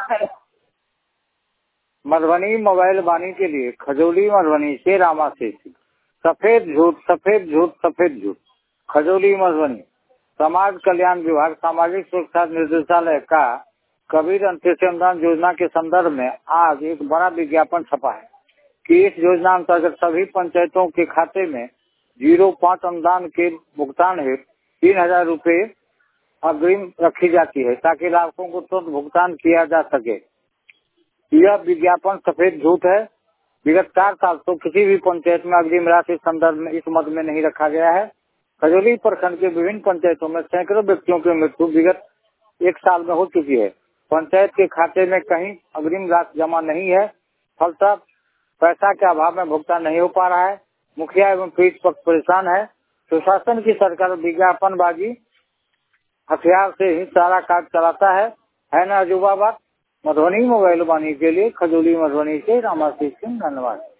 Madhubani mobile वाणी के लिए खजौली मधुबनी से रामाशीष। सफेद झूठ सफेद झूठ सफेद झूठ। खजौली मधुबनी समाज कल्याण विभाग सामाजिक सुरक्षा निर्देशालय का कबीर अंत्योदय अनुदान योजना के संदर्भ में आज एक बड़ा विज्ञापन छपा है कि इस योजना अंतर्गत सभी पंचायतों के खाते में 05 अनुदान के भुगतान हेतु 3000 रूपए अग्रिम रखी जाती है ताकि लाभुकों को तुरंत भुगतान किया जा सके। यह विज्ञापन सफेद झूठ है। विगत 4 साल तो किसी भी पंचायत में अग्रिम राशि संदर्भ में इस मद में नहीं रखा गया है। खजौली प्रखंड के विभिन्न पंचायतों में सैकड़ों व्यक्तियों की मृत्यु विगत 1 साल में हो चुकी है। पंचायत के खाते में कहीं अग्रिम राशि जमा नहीं है, फलतः पैसा के अभाव में भुगतान नहीं हो पा रहा है। मुखिया एवं पीड़ित पक्ष परेशान है। सुशासन की सरकार विज्ञापनबाजी हथियार से ही सारा कार्य चलाता है ना अजूबा बात। मधुबनी मोबाइल वाणी के लिए खजौली मधुबनी से रामाशीष सिंह, धन्यवाद।